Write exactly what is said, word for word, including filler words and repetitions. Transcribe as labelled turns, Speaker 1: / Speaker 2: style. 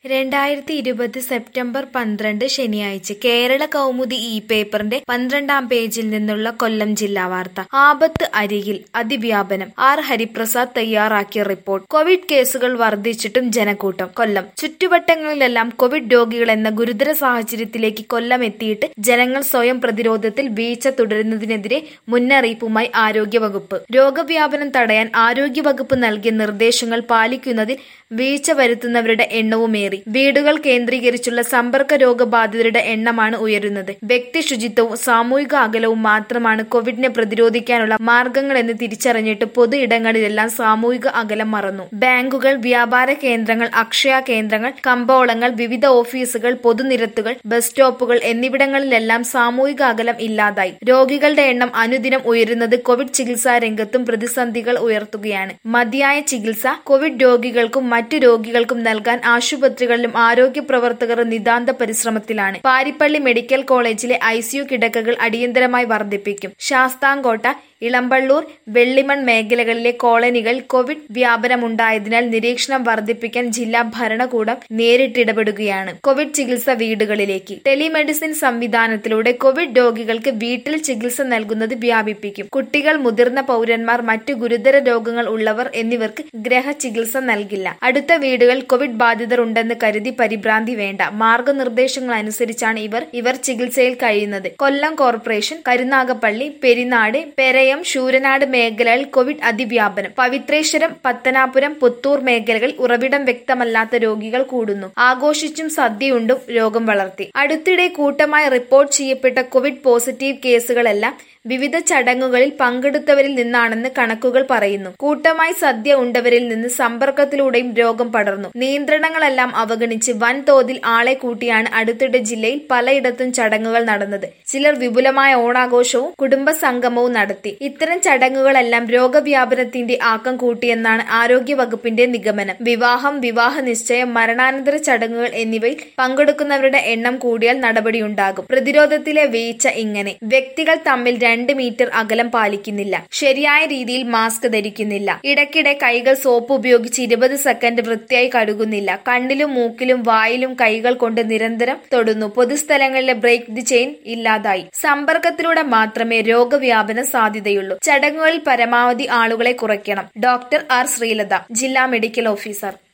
Speaker 1: രണ്ടായിരത്തി ഇരുപത് സെപ്റ്റംബർ പന്ത്രണ്ട് ശനിയാഴ്ച കേരള കൗമുദി ഇ പേപ്പറിന്റെ പന്ത്രണ്ടാം പേജിൽ നിന്നുള്ള കൊല്ലം ജില്ലാ വാർത്ത. ആപത്ത് അരികിൽ അതിവ്യാപനം. ആർ ഹരിപ്രസാദ് തയ്യാറാക്കിയ റിപ്പോർട്ട്. കോവിഡ് കേസുകൾ വർദ്ധിച്ചിട്ടും ജനക്കൂട്ടം. കൊല്ലം. ചുറ്റുവട്ടങ്ങളിലെല്ലാം കോവിഡ് രോഗികളെന്ന ഗുരുതര സാഹചര്യത്തിലേക്ക് കൊല്ലം എത്തിയിട്ട് ജനങ്ങൾ സ്വയം പ്രതിരോധത്തിൽ വീഴ്ച തുടരുന്നതിനെതിരെ മുന്നറിയിപ്പുമായി ആരോഗ്യവകുപ്പ്. രോഗവ്യാപനം തടയാൻ ആരോഗ്യവകുപ്പ് നൽകിയ നിർദ്ദേശങ്ങൾ പാലിക്കുന്നതിൽ വീഴ്ച വരുത്തുന്നവരുടെ എണ്ണവുമേറി. വീടുകൾ കേന്ദ്രീകരിച്ചുള്ള സമ്പർക്ക രോഗബാധിതരുടെ എണ്ണമാണ് ഉയരുന്നത്. വ്യക്തി ശുചിത്വവും സാമൂഹിക അകലവും മാത്രമാണ് കോവിഡിനെ പ്രതിരോധിക്കാനുള്ള മാർഗങ്ങളെന്ന് തിരിച്ചറിഞ്ഞിട്ട് പൊതു ഇടങ്ങളിലെല്ലാം സാമൂഹിക അകലം മറന്നു. ബാങ്കുകൾ, വ്യാപാര കേന്ദ്രങ്ങൾ, അക്ഷയ കേന്ദ്രങ്ങൾ, കമ്പോളങ്ങൾ, വിവിധ ഓഫീസുകൾ, പൊതുനിരത്തുകൾ, ബസ് സ്റ്റോപ്പുകൾ എന്നിവിടങ്ങളിലെല്ലാം സാമൂഹിക അകലം ഇല്ലാതായി. രോഗികളുടെ എണ്ണം അനുദിനം ഉയരുന്നത് കോവിഡ് ചികിത്സാ രംഗത്തും പ്രതിസന്ധികൾ ഉയർത്തുകയാണ്. മതിയായ ചികിത്സ കോവിഡ് രോഗികൾക്കും മറ്റു രോഗികൾക്കും നൽകാൻ ആശുപത്രികളിലും ആരോഗ്യ പ്രവർത്തകർ നിതാന്ത പരിശ്രമത്തിലാണ്. പാരിപ്പള്ളി മെഡിക്കൽ കോളേജിലെ ഐസിയു കിടക്കകൾ അടിയന്തരമായി വർദ്ധിപ്പിക്കും. ശാസ്താംകോട്ട, ഇളമ്പള്ളൂർ, വെള്ളിമൺ മേഖലകളിലെ കോളനികളിൽ കോവിഡ് വ്യാപനമുണ്ടായതിനാൽ നിരീക്ഷണം വർദ്ധിപ്പിക്കാൻ ജില്ലാ ഭരണകൂടം നേരിട്ടിടപെടുകയാണ്. കോവിഡ് ചികിത്സ വീടുകളിലേക്ക്. ടെലിമെഡിസിൻ സംവിധാനത്തിലൂടെ കോവിഡ് രോഗികൾക്ക് വീട്ടിൽ ചികിത്സ നൽകുന്നത് വ്യാപിപ്പിക്കും. കുട്ടികൾ, മുതിർന്ന പൗരന്മാർ, മറ്റു ഗുരുതര രോഗങ്ങൾ ഉള്ളവർ എന്നിവർക്ക് ഗ്രഹ ചികിത്സ നൽകില്ല. അടുത്ത വീടുകളിൽ കോവിഡ് ബാധിതർ ഉണ്ടെന്ന് കരുതി പരിഭ്രാന്തി വേണ്ട. മാർഗനിർദ്ദേശങ്ങൾ അനുസരിച്ചാണ് ഇവർ ഇവർ ചികിത്സയിൽ കഴിയുന്നത്. കൊല്ലം കോർപ്പറേഷൻ, കരുനാഗപ്പള്ളി, പെരിനാട്, പെരയം, ശൂരനാട് മേഖലകളിൽ കോവിഡ് അതിവ്യാപനം. പവിത്രേശ്വരം, പത്തനാപുരം, പുത്തൂർ മേഖലകളിൽ ഉറവിടം വ്യക്തമല്ലാത്ത രോഗികൾ കൂടുന്നു. ആഘോഷിച്ചും സദ്യയുണ്ടും രോഗം വളർത്തി. അടുത്തിടെ കൂട്ടമായി റിപ്പോർട്ട് ചെയ്യപ്പെട്ട കോവിഡ് പോസിറ്റീവ് കേസുകളെല്ലാം വിവിധ ചടങ്ങുകളിൽ പങ്കെടുത്തവരിൽ നിന്നാണെന്ന് കണക്കുകൾ പറയുന്നു. കൂട്ടമായി സദ്യ ഉണ്ടവരിൽ നിന്ന് സമ്പർക്കത്തിലൂടെയും രോഗം പടർന്നു. നിയന്ത്രണങ്ങളെല്ലാം അവഗണിച്ച് വൻതോതിൽ ആളെ കൂട്ടിയാണ് അടുത്തിടെ ജില്ലയിൽ പലയിടത്തും ചടങ്ങുകൾ നടന്നത്. ചിലർ വിപുലമായ ഓണാഘോഷവും കുടുംബസംഗമവും നടത്തി. ഇത്തരം ചടങ്ങുകളെല്ലാം രോഗവ്യാപനത്തിന്റെ ആക്കം കൂട്ടിയെന്നാണ് ആരോഗ്യവകുപ്പിന്റെ നിഗമനം. വിവാഹം, വിവാഹ നിശ്ചയം, മരണാനന്തര ചടങ്ങുകൾ എന്നിവയിൽ പങ്കെടുക്കുന്നവരുടെ എണ്ണം കൂടിയാൽ നടപടിയുണ്ടാകും. പ്രതിരോധത്തിലെ വീഴ്ച ഇങ്ങനെ. വ്യക്തികൾ തമ്മിൽ രണ്ട് മീറ്റർ അകലം പാലിക്കുന്നില്ല. ശരിയായ രീതിയിൽ മാസ്ക് ധരിക്കുന്നില്ല. ഇടയ്ക്കിടെ കൈകൾ സോപ്പ് ഉപയോഗിച്ച് ഇരുപത് സെക്കൻഡ് വൃത്തിയായി കഴുകുന്നില്ല. കണ്ണിലും മൂക്കിലും വായിലും കൈകൾ കൊണ്ട് നിരന്തരം തൊടുന്നു. പൊതുസ്ഥലങ്ങളിലെ ബ്രേക്ക് ദി ചെയിൻ ഇല്ലാതായി. സമ്പർക്കത്തിലൂടെ മാത്രമേ രോഗവ്യാപന സാധ്യതയുള്ളൂ. ചടങ്ങുകളിൽ പരമാവധി ആളുകളെ കുറയ്ക്കണം. ഡോക്ടർ ആർ ശ്രീലത, ജില്ലാ മെഡിക്കൽ ഓഫീസർ.